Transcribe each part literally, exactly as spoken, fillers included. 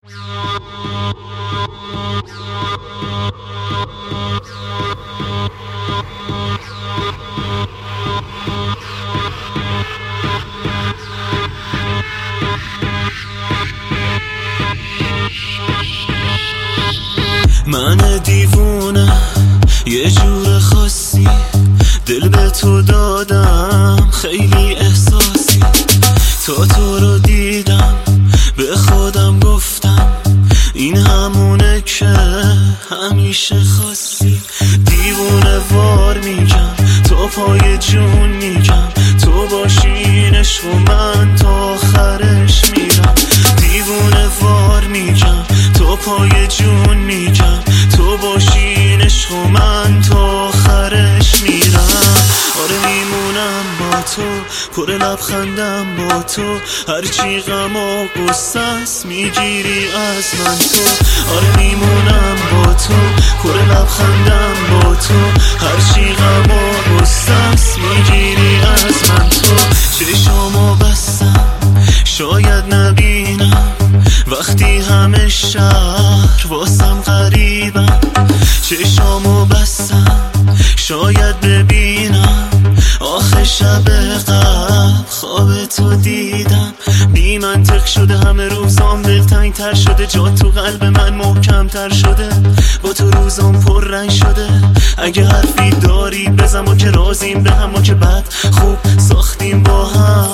من دیوونه یه جور خاصی، دل به تو دادم خیلی احساسی. تا تو رو دیدم به خودم گفتم این همونه که همیشه خواستی. دیوونه وار میگم تو پای جون میگم، تو باشین عشق و من تا آخرش میرم. دیوونه وار میگم تو پای جون میگم، تو باشین عشق و من تا آخرش میرم. آره میمونم با تو، پر لبخندم با تو، هرچی غم و غصه است میگیری از من تو. آره میمونم با تو، پر لبخندم با تو، هرچی غم و غصه است میگیری از من تو. چشامو بستم شاید نبینم وقتی همه شهر واسم غریبم. چشامو بستم شاید ببینم آخه شب قبل خواب تو دیدم. بی منطق شده همه روزام، دلتنگ تر شده، جا تو قلب من محکم تر شده، با تو روزام پر رنگ شده. اگه حرفی داری بزن، ما که رازیم به هم، ما که بد خوب ساختیم با هم.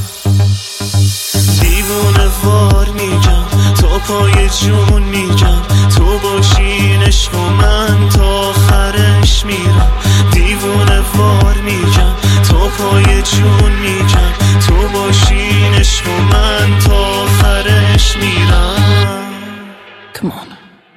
دیوونه وار میگم تو پای جون میگم، تو باشین عشق و من تا آخرش میرم. دیوونه وار میگم تو پای جون میگم، تو باشین عشق و من تا آخرش میرم. Come on.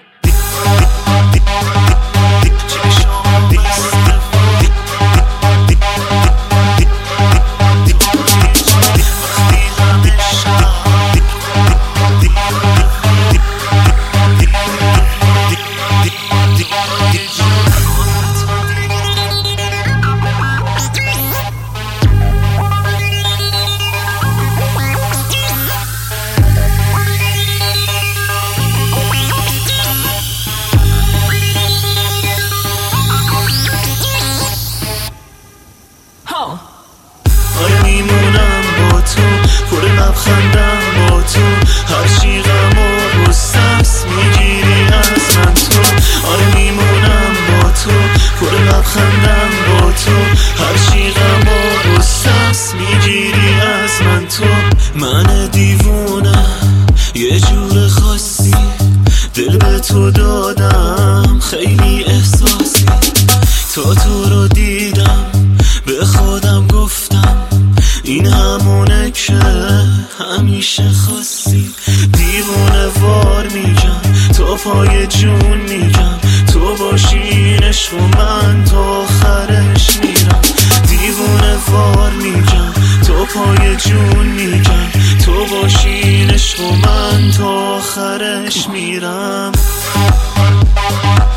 آره میمونم با تو، پر لبخندم با تو، هرچی غم و غصه است میگیری از من تو. آره میمونم با تو، پر لبخندم با تو، هرچی غم و غصه است میگیری از من تو. من دیوونه یه جور خاصی، دل به تو دادم خیلی احساسی. تا تو رو دیدم به خودم گفتم این همونه که همیشه خواستی. دیوونه وار میگم تو پای جون میگم، تو باشین عشق و من تا آخرش میرم. دیوونه وار میگم تو پای جون میگم، تو باشین عشق و من تا آخرش میرم.